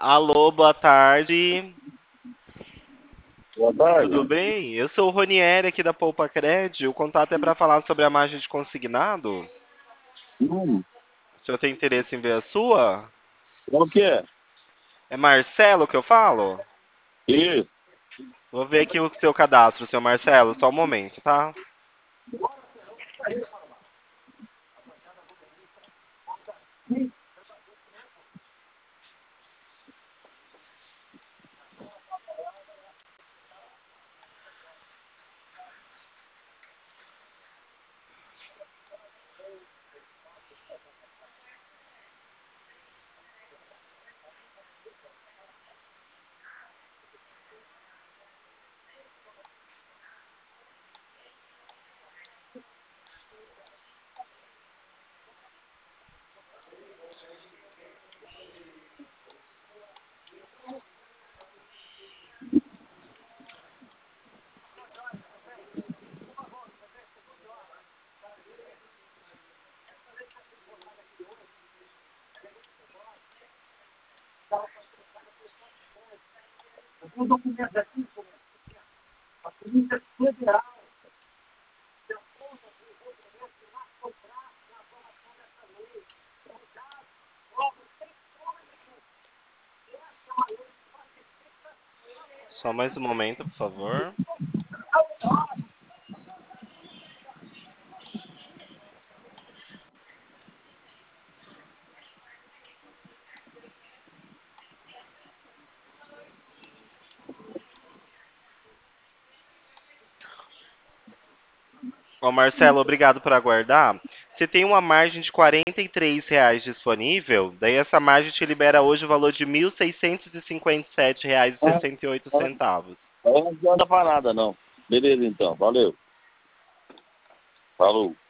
Alô, boa tarde. Boa Tudo tarde. bem? Eu sou o Ronieri aqui da Poupa Cred. O contato é para falar sobre a margem de consignado. Hum, O senhor tem interesse em ver a sua? o que é? É Marcelo que eu falo? Isso. Vou ver aqui o seu cadastro, seu Marcelo, só um momento, tá? Um documento aqui, a Polícia Federal. Só mais um momento, por favor. Ó, Marcelo, obrigado por aguardar. Você tem uma margem de R$ 43 disponível, daí essa margem te libera hoje o valor de Ah, R$ 1.657,68. não adianta pra nada, não. Beleza, então. Valeu. Falou.